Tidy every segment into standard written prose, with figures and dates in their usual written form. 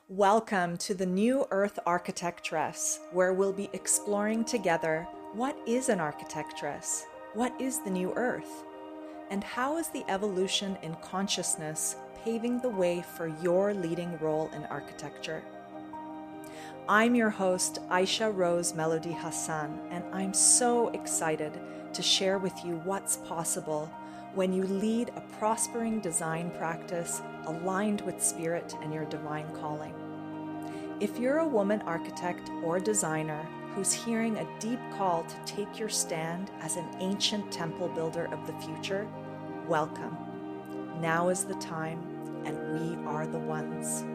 Welcome to the New Earth Architectress, where we'll be exploring together what is an architectress, what is the New Earth, and how is the evolution in consciousness paving the way for your leading role in architecture. I'm your host, Aisha Rose Melody Hassan, and I'm so excited to share with you what's possible when you lead a prospering design practice aligned with spirit and your divine calling. If you're a woman architect or designer who's hearing a deep call to take your stand as an ancient temple builder of the future, welcome. Now is the time, and we are the ones.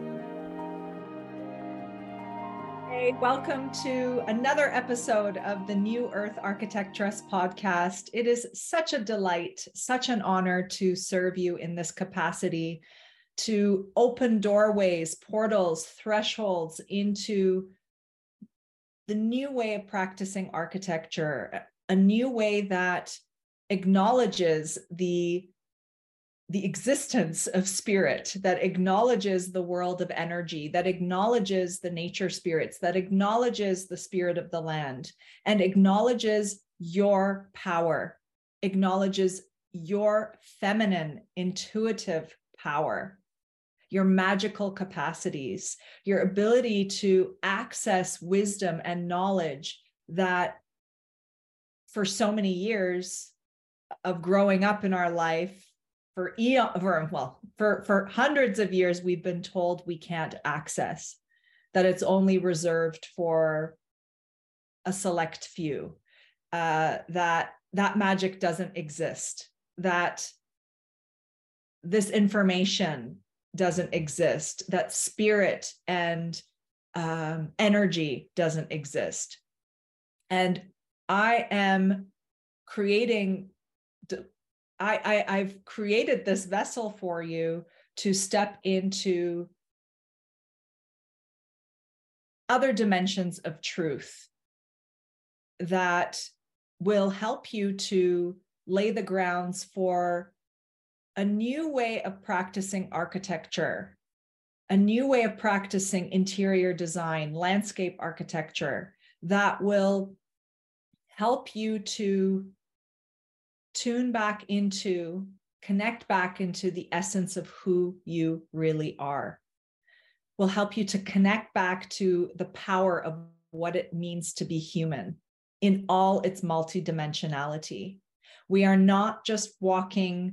Hey, welcome to another episode of the New Earth Architectress podcast. It is such a delight, such an honor to serve you in this capacity, to open doorways, portals, thresholds into the new way of practicing architecture, a new way that acknowledges the existence of spirit, that acknowledges the world of energy, that acknowledges the nature spirits, that acknowledges the spirit of the land, and acknowledges your power, acknowledges your feminine, intuitive power, your magical capacities, your ability to access wisdom and knowledge that for so many years of growing up in our life, for hundreds of years, we've been told we can't access, that it's only reserved for a select few, that magic doesn't exist, that this information doesn't exist, that spirit and energy doesn't exist. And I've created this vessel for you to step into other dimensions of truth that will help you to lay the grounds for a new way of practicing architecture, a new way of practicing interior design, landscape architecture that will help you to connect back into the essence of who you really are. Will help you to connect back to the power of what it means to be human in all its multidimensionality. We are not just walking,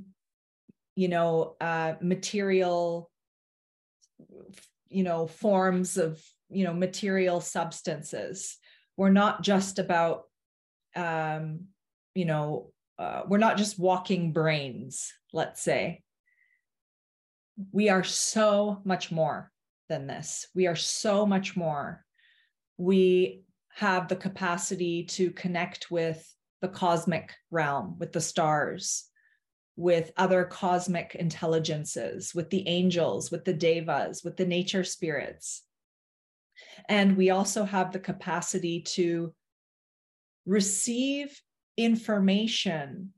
material, forms of, material substances. We're not just about, we're not just walking brains, let's say. We are so much more than this. We are so much more. We have the capacity to connect with the cosmic realm, with the stars, with other cosmic intelligences, with the angels, with the devas, with the nature spirits. And we also have the capacity to receive information,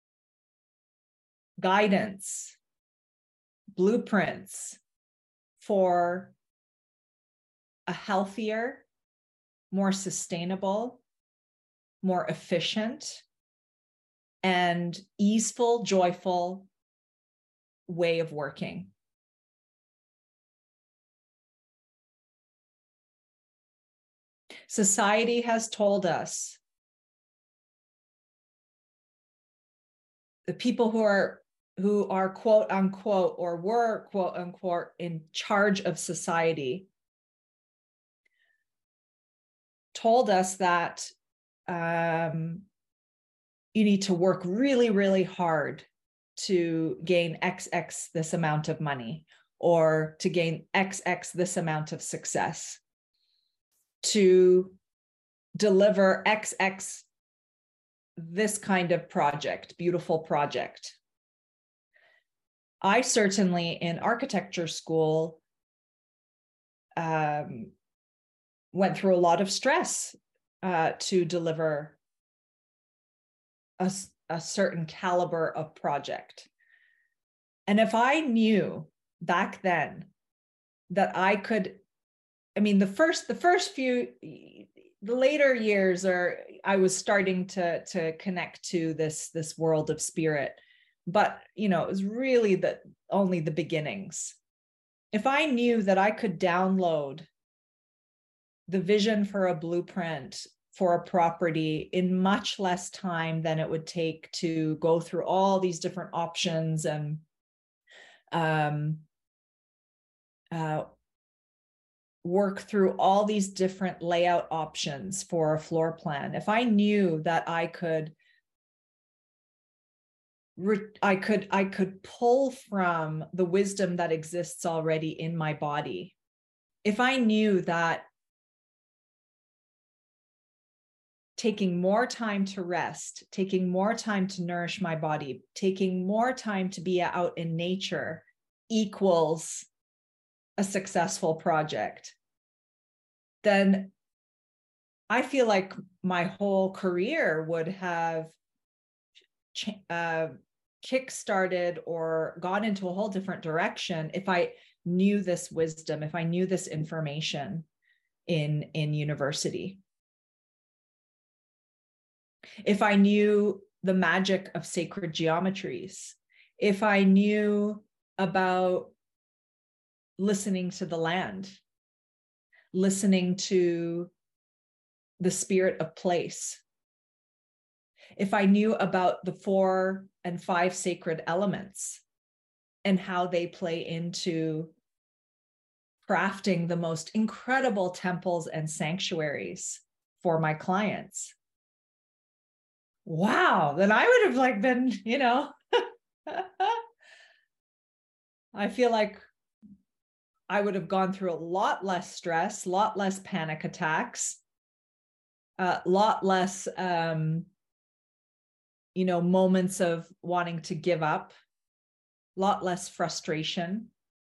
guidance, blueprints for a healthier, more sustainable, more efficient, and easeful, joyful way of working. Society has told us, the people who are quote unquote, or were quote unquote in charge of society, told us that you need to work really, really hard to gain XX this amount of money, or to gain XX this amount of success, to deliver XX this kind of project, beautiful project. I certainly, in architecture school, went through a lot of stress to deliver a certain caliber of project. And if I knew back then that I could I mean, the later years I was starting to connect to this world of spirit, but it was really only the beginnings. If I knew that I could download the vision for a blueprint for a property in much less time than it would take to go through all these different options and work through all these different layout options for a floor plan. If I knew that I could pull from the wisdom that exists already in my body. If I knew that taking more time to rest, taking more time to nourish my body, taking more time to be out in nature equals a successful project, then I feel like my whole career would have kick-started or gone into a whole different direction if I knew this wisdom, if I knew this information in university. If I knew the magic of sacred geometries, if I knew about listening to the land, listening to the spirit of place, if I knew about the 4 and 5 sacred elements and how they play into crafting the most incredible temples and sanctuaries for my clients. Wow, then I would have been, I feel like I would have gone through a lot less stress, a lot less panic attacks, a lot less, moments of wanting to give up, a lot less frustration.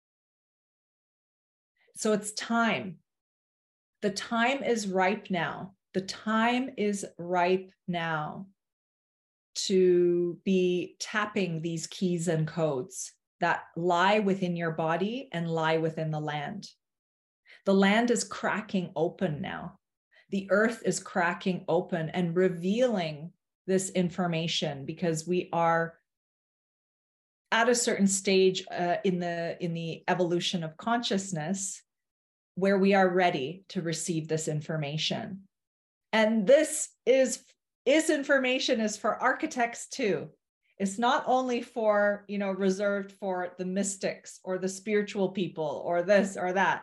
So it's time. The time is ripe now. The time is ripe now to be tapping these keys and codes that lie within your body and lie within the land. The land is cracking open now. The earth is cracking open and revealing this information because we are at a certain stage in the evolution of consciousness where we are ready to receive this information. And this information is for architects too. It's not only for, reserved for the mystics or the spiritual people or this or that.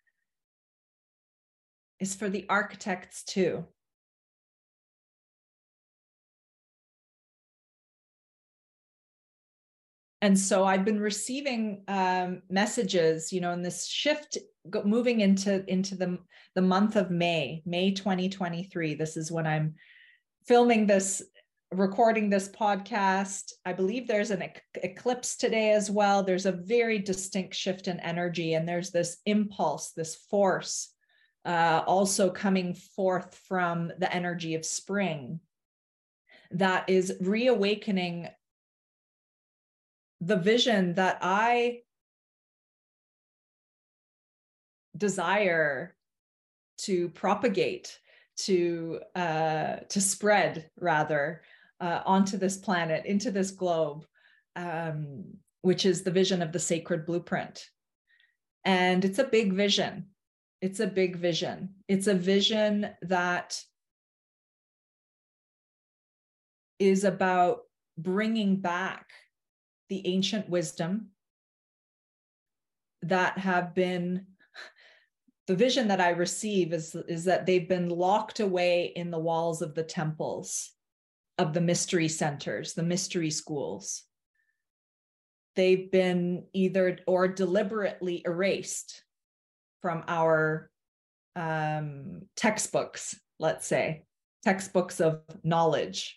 It's for the architects too. And so I've been receiving messages, in this shift moving into the month of May 2023. This is when I'm filming this, recording this podcast. I believe there's an eclipse today as well. There's a very distinct shift in energy, and there's this impulse, this force, also coming forth from the energy of spring that is reawakening the vision that I desire to propagate, to spread rather, onto this planet, into this globe, which is the vision of the sacred blueprint. And it's a big vision. It's a big vision. It's a vision that is about bringing back the ancient wisdom that have been, the vision that I receive is that they've been locked away in the walls of the temples, of the mystery centers, the mystery schools. They've been either or deliberately erased from our textbooks, let's say, textbooks of knowledge.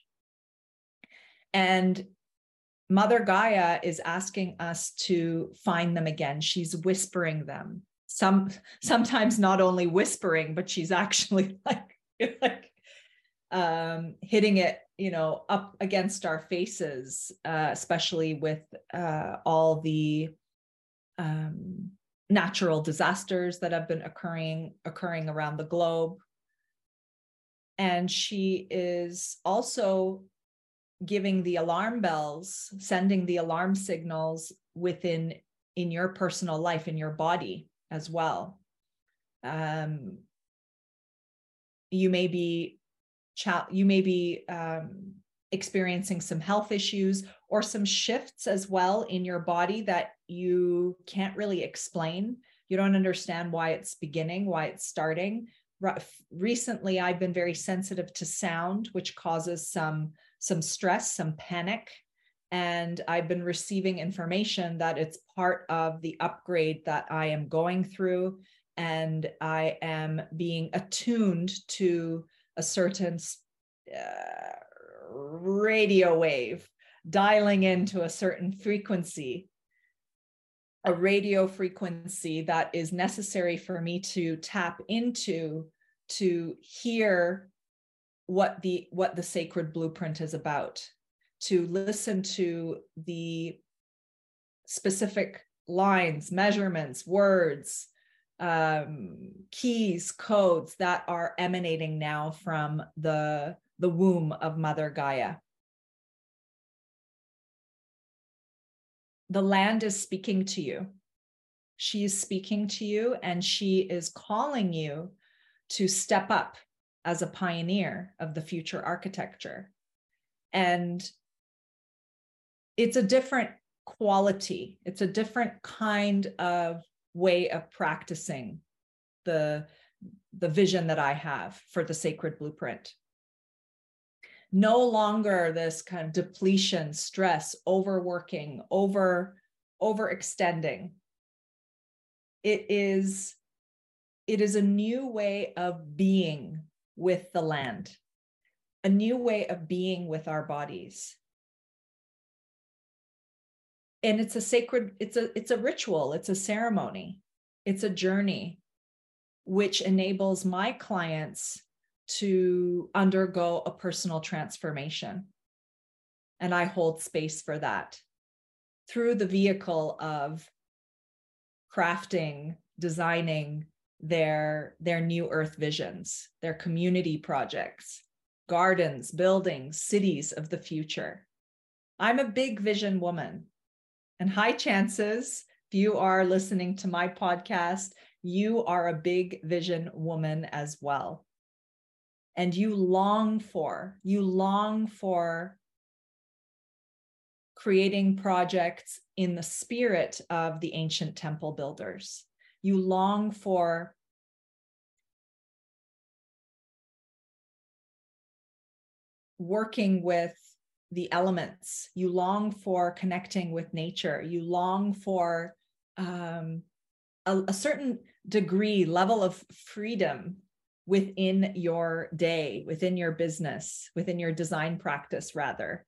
And Mother Gaia is asking us to find them again. She's whispering them. Sometimes not only whispering, but she's actually hitting it, up against our faces, especially with all the natural disasters that have been occurring around the globe. And she is also giving the alarm bells, sending the alarm signals in your personal life, in your body as well. You may be experiencing some health issues or some shifts as well in your body that you can't really explain. You don't understand why it's beginning, why it's starting. Recently, I've been very sensitive to sound, which causes some stress, some panic. And I've been receiving information that it's part of the upgrade that I am going through. And I am being attuned to a certain radio wave, dialing into a certain frequency, a radio frequency that is necessary for me to tap into, to hear what the sacred blueprint is about, to listen to the specific lines, measurements, words, keys, codes that are emanating now from the womb of Mother Gaia. The land is speaking to you. She is speaking to you, and she is calling you to step up as a pioneer of the future architecture. And it's a different quality. It's a different kind of way of practicing the vision that I have for the sacred blueprint. No longer this kind of depletion, stress, overworking, overextending. It is a new way of being with the land, a new way of being with our bodies. And it's a sacred, it's a ritual, it's a ceremony, it's a journey which enables my clients to undergo a personal transformation. And I hold space for that through the vehicle of crafting, designing their new earth visions, their community projects, gardens, buildings, cities of the future. I'm a big vision woman, and high chances, if you are listening to my podcast, you are a big vision woman as well. And you long for creating projects in the spirit of the ancient temple builders. You long for working with the elements. You long for connecting with nature. You long for a certain level of freedom within your day, within your business, within your design practice, rather.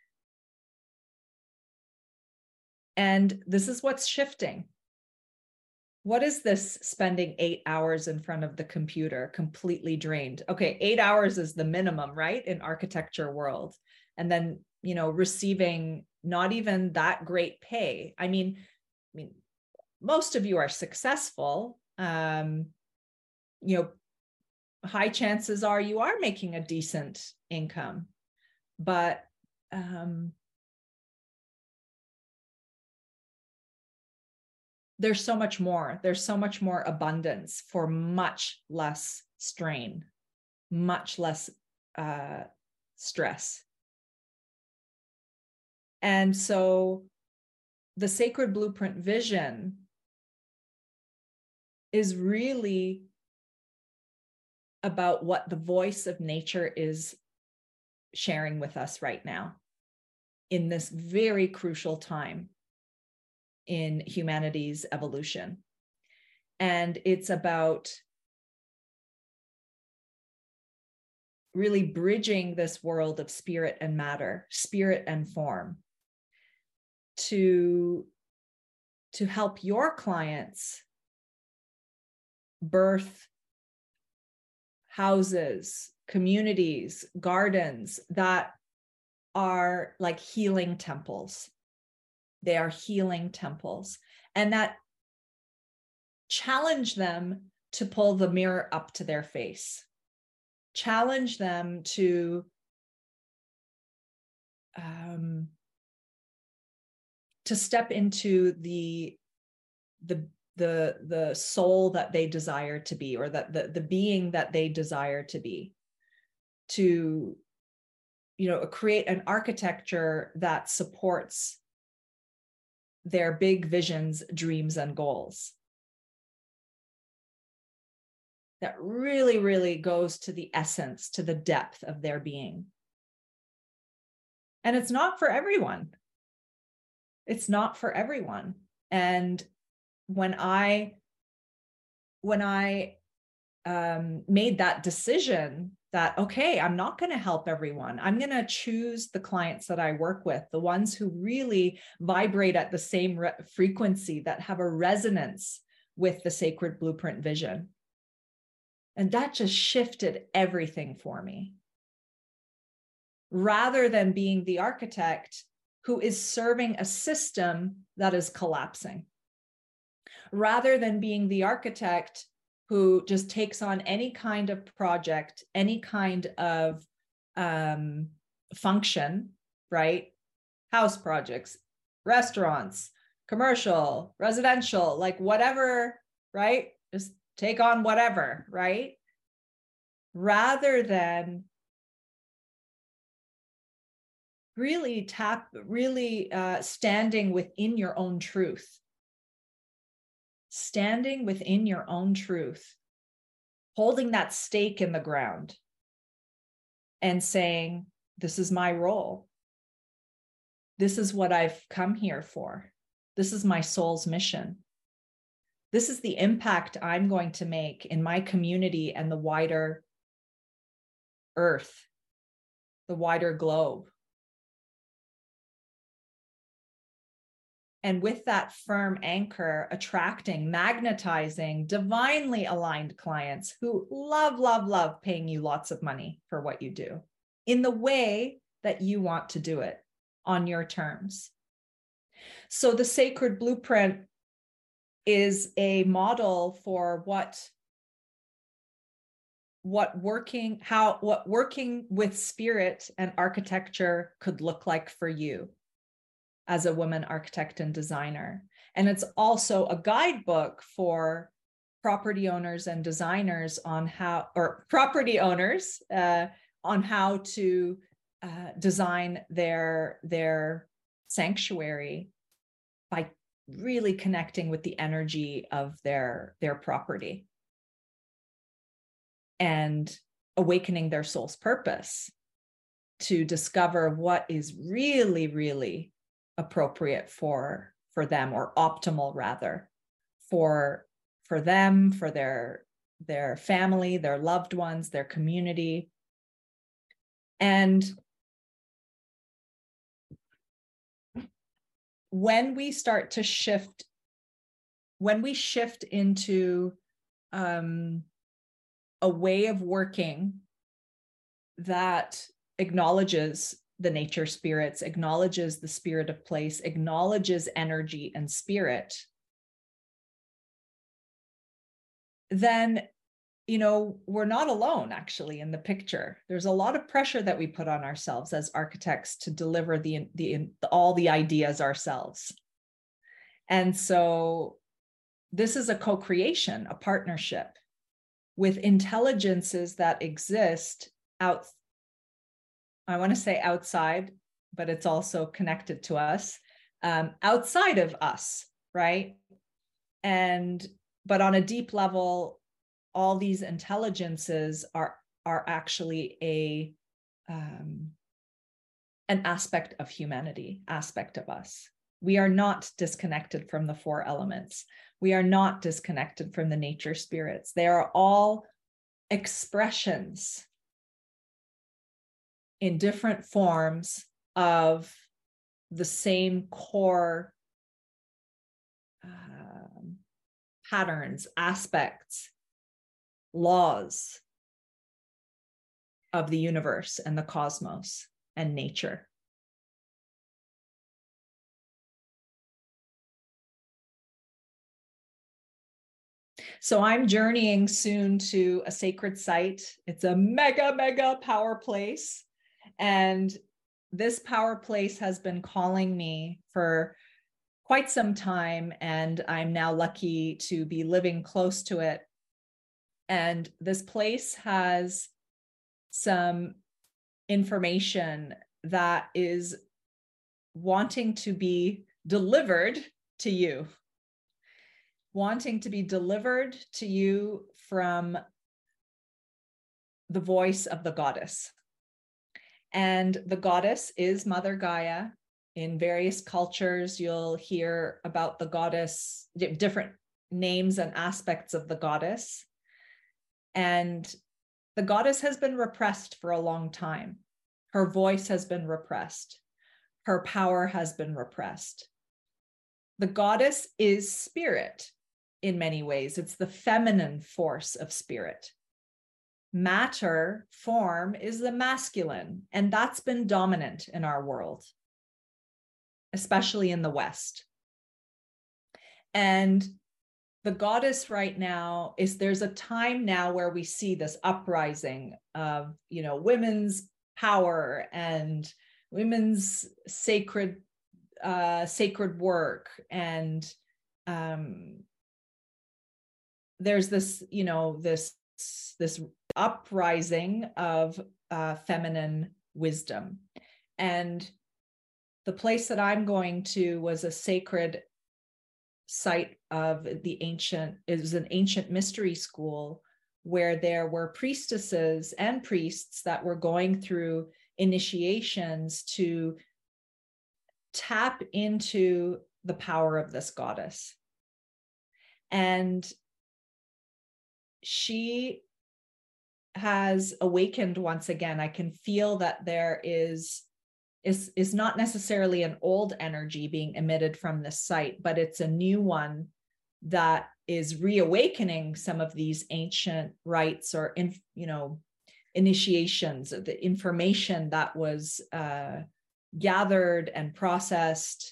And this is what's shifting. What is this spending 8 hours in front of the computer, completely drained? Okay, 8 hours is the minimum, right? In architecture world. And then, receiving not even that great pay. I mean, most of you are successful. High chances are you are making a decent income, but there's so much more. There's so much more abundance for much less strain, much less stress. And so the sacred blueprint vision is really about what the voice of nature is sharing with us right now in this very crucial time in humanity's evolution. And it's about really bridging this world of spirit and matter, spirit and form, to help your clients birth houses, communities, gardens that are like healing temples. They are healing temples. And that challenge them to pull the mirror up to their face, challenge them to step into the soul that they desire to be, or that the being that they desire to be, to create an architecture that supports their big visions, dreams, and goals, that really, really goes to the essence, to the depth of their being. And it's not for everyone. It's not for everyone. And when I made that decision that, okay, I'm not going to help everyone. I'm going to choose the clients that I work with, the ones who really vibrate at the same frequency, that have a resonance with the sacred blueprint vision. And that just shifted everything for me. Rather than being the architect who is serving a system that is collapsing. Rather than being the architect who just takes on any kind of project, any kind of function, right? House projects, restaurants, commercial, residential, like whatever, right? Just take on whatever, right? Rather than really standing within your own truth. Standing within your own truth, holding that stake in the ground and saying, this is my role. This is what I've come here for. This is my soul's mission. This is the impact I'm going to make in my community and the wider earth, the wider globe. And with that firm anchor, attracting, magnetizing, divinely aligned clients who love paying you lots of money for what you do in the way that you want to do it on your terms. So the sacred blueprint is a model for what working with spirit and architecture could look like for you as a woman architect and designer. And it's also a guidebook for property owners and designers on how to design their sanctuary by really connecting with the energy of their property and awakening their soul's purpose to discover what is really, really appropriate for them, or optimal rather, for them, for their family, their loved ones, their community. And when we start to shift, when we shift into a way of working that acknowledges the nature spirits, acknowledges the spirit of place, acknowledges energy and spirit, then, we're not alone actually in the picture. There's a lot of pressure that we put on ourselves as architects to deliver all the ideas ourselves. And so this is a co-creation, a partnership with intelligences that exist I want to say outside, but it's also connected to us, outside of us, right? But on a deep level, all these intelligences are actually an aspect of humanity, aspect of us. We are not disconnected from the four elements. We are not disconnected from the nature spirits. They are all expressions in different forms of the same core patterns, aspects, laws of the universe and the cosmos and nature. So I'm journeying soon to a sacred site. It's a mega, mega power place. And this power place has been calling me for quite some time. And I'm now lucky to be living close to it. And this place has some information that is wanting to be delivered to you, wanting to be delivered to you from the voice of the goddess. And the goddess is Mother Gaia. In various cultures, you'll hear about the goddess, different names and aspects of the goddess. And the goddess has been repressed for a long time. Her voice has been repressed. Her power has been repressed. The goddess is spirit in many ways. It's the feminine force of spirit. Matter, form, is the masculine, and that's been dominant in our world, especially in the West. And the goddess right now there's a time now where we see this uprising of, women's power and women's sacred work. And there's this, this uprising of feminine wisdom. And the place that I'm going to was a sacred site of it was an ancient mystery school where there were priestesses and priests that were going through initiations to tap into the power of this goddess. And she has awakened once again. I can feel that there is not necessarily an old energy being emitted from this site, but it's a new one that is reawakening some of these ancient rites or initiations of the information that was gathered and processed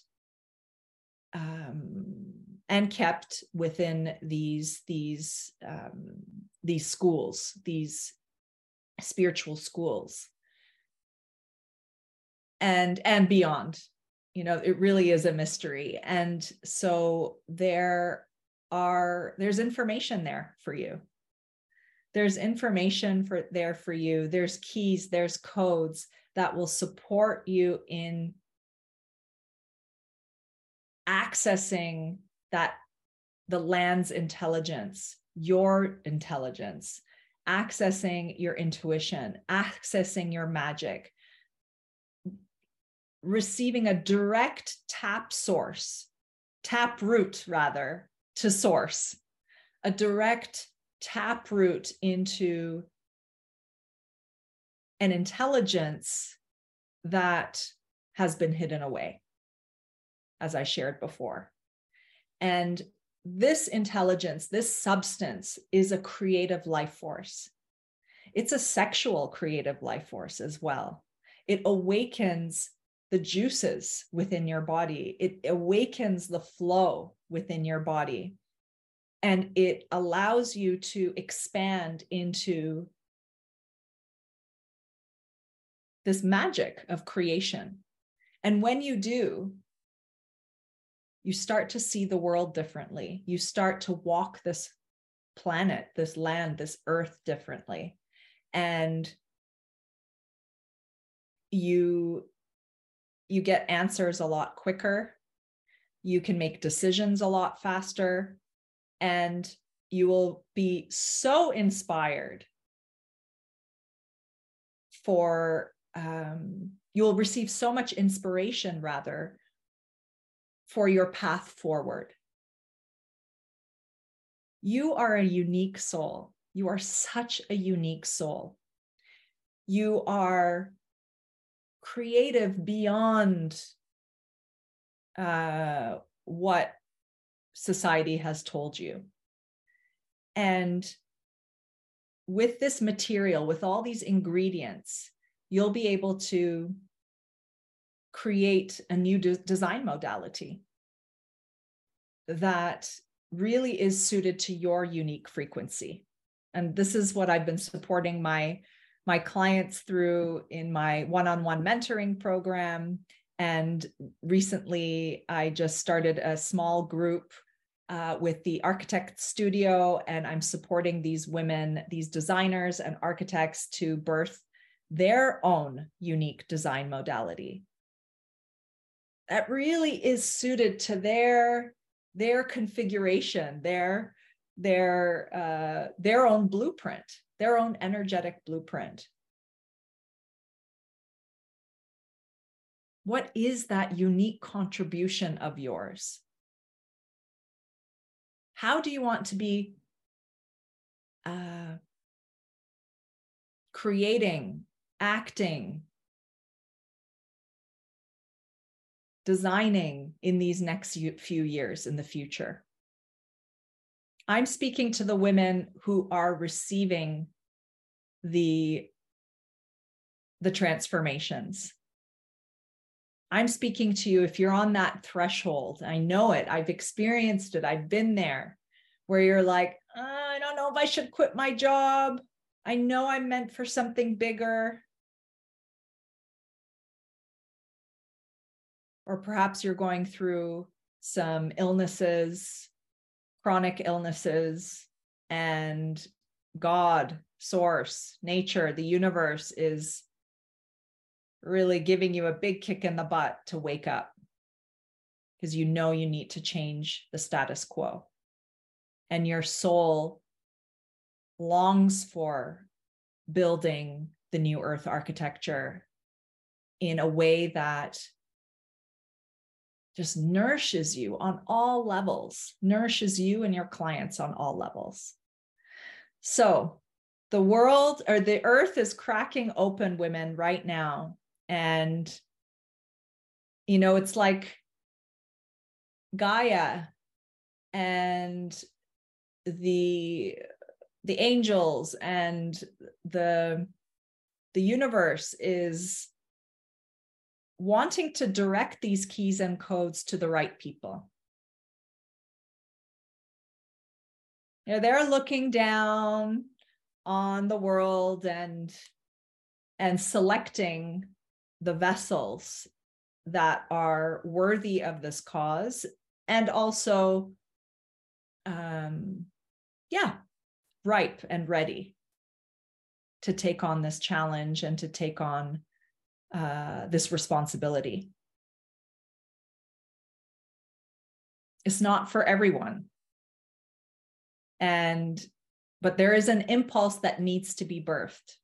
and kept within these schools, these spiritual schools. And beyond, it really is a mystery. And so there's information there for you. There's information there for you. There's keys, there's codes that will support you in accessing the land's intelligence, your intelligence, accessing your intuition, accessing your magic, receiving a direct tap route to source, a direct tap route into an intelligence that has been hidden away, as I shared before. And this intelligence, this substance, is a creative life force. It's a sexual creative life force as well. It awakens the juices within your body. It awakens the flow within your body. And it allows you to expand into this magic of creation. And when you do, you start to see the world differently. You start to walk this planet, this land, this earth differently. And you get answers a lot quicker. You can make decisions a lot faster. And you will be so inspired you will receive so much inspiration, rather, for your path forward. You are a unique soul. You are such a unique soul. You are creative beyond what society has told you. And with this material, with all these ingredients, you'll be able to create a new design modality that really is suited to your unique frequency. And this is what I've been supporting my clients through in my one-on-one mentoring program. And recently, I just started a small group with the Architect Studio, and I'm supporting these women, these designers and architects, to birth their own unique design modality that really is suited to their configuration, their own blueprint, their own energetic blueprint. What is that unique contribution of yours? How do you want to be creating, acting, designing in these next few years in the future? I'm speaking to the women who are receiving the transformations. I'm speaking to you if you're on that threshold. I know it. I've experienced it. I've been there, where you're like, I don't know if I should quit my job. I know I'm meant for something bigger. Or perhaps you're going through some illnesses, chronic illnesses, and God, source, nature, the universe is really giving you a big kick in the butt to wake up, because you know you need to change the status quo. And your soul longs for building the new earth architecture in a way that just nourishes you on all levels, nourishes you and your clients on all levels. So the world, or the earth, is cracking open, women, right now. And, you know, it's like Gaia and the angels and the universe is wanting to direct these keys and codes to the right people. You know, they're looking down on the world and selecting the vessels that are worthy of this cause, and also ripe and ready to take on this challenge and to take on this responsibility. It's not for everyone. But there is an impulse that needs to be birthed.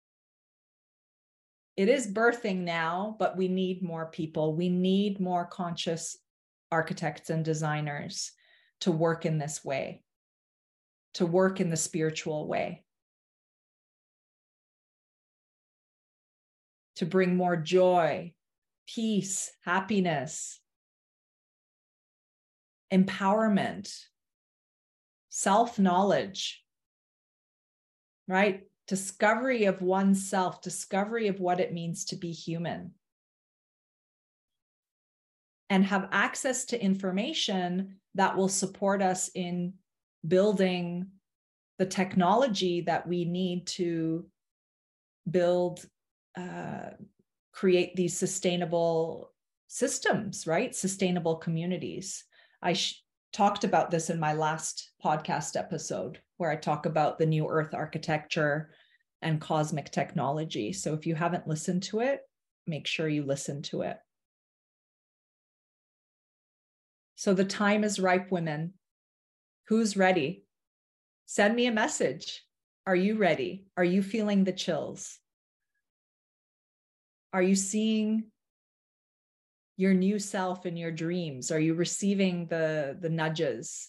It is birthing now, but we need more people. We need more conscious architects and designers to work in this way, to work in the spiritual way, to bring more joy, peace, happiness, empowerment, self-knowledge, right? Discovery of oneself, discovery of what it means to be human, and have access to information that will support us in building the technology that we need to build, create these sustainable systems, right? Sustainable communities. I talked about this in my last podcast episode, where I talk about the new earth architecture and cosmic technology. So if you haven't listened to it, make sure you listen to it. So the time is ripe, women. Who's ready? Send me a message. Are you ready? Are you feeling the chills? Are you seeing your new self in your dreams? Are you receiving the nudges?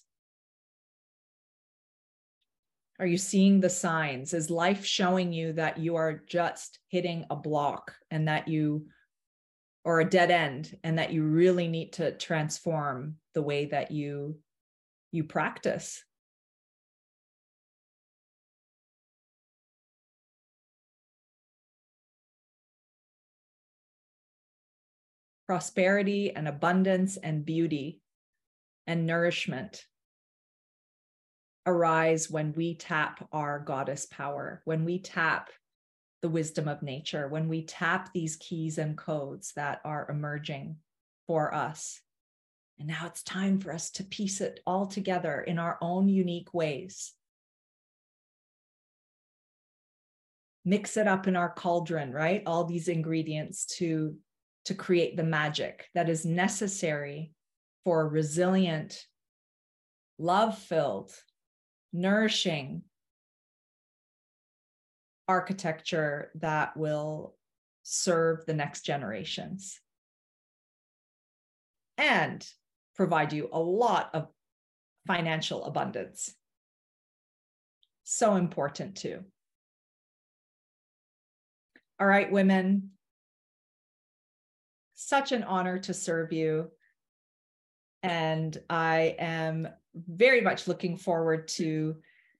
Are you seeing the signs? Is life showing you that you are just hitting a block, and that or a dead end, and that you really need to transform the way that you practice? Prosperity and abundance and beauty and nourishment arise when we tap our goddess power, when we tap the wisdom of nature, when we tap these keys and codes that are emerging for us. And now it's time for us to piece it all together in our own unique ways. Mix it up in our cauldron, right? All these ingredients to create the magic that is necessary for a resilient, love-filled, nourishing architecture that will serve the next generations and provide you a lot of financial abundance. So important too. All right, women, such an honor to serve you. And I am very much looking forward to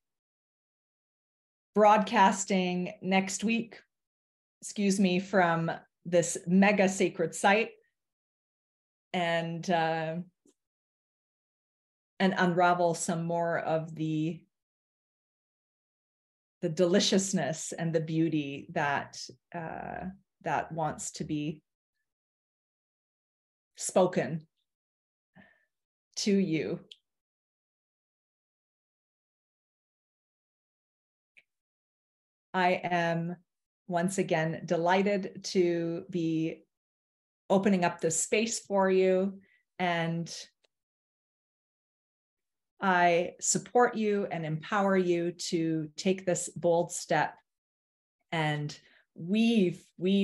broadcasting next week, from this mega sacred site and unravel some more of the deliciousness and the beauty that wants to be spoken to you. I am once again delighted to be opening up this space for you, and I support you and empower you to take this bold step and weave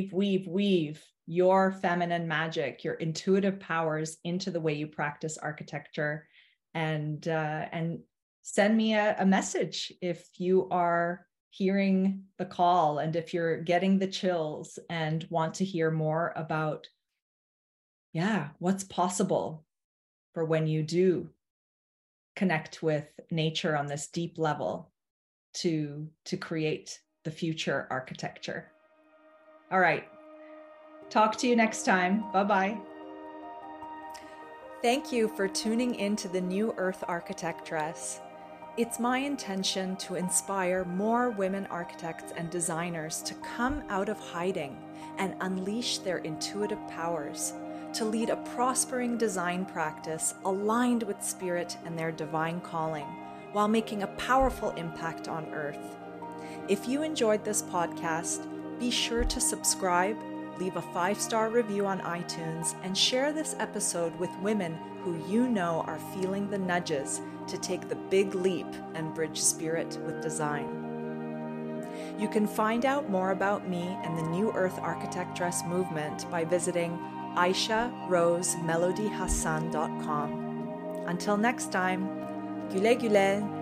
your feminine magic, your intuitive powers into the way you practice architecture, and send me a message if you are hearing the call and if you're getting the chills and want to hear more about, what's possible for when you do connect with nature on this deep level to create the future architecture. All right. Talk to you next time. Bye-bye. Thank you for tuning into the New Earth Architectress. It's my intention to inspire more women architects and designers to come out of hiding and unleash their intuitive powers, to lead a prospering design practice aligned with spirit and their divine calling, while making a powerful impact on Earth. If you enjoyed this podcast, be sure to subscribe, leave a 5-star review on iTunes, and share this episode with women who you know are feeling the nudges to take the big leap and bridge spirit with design. You can find out more about me and the New Earth Architectress movement by visiting AishaRoseMelodyHassan.com. Until next time, güle güle.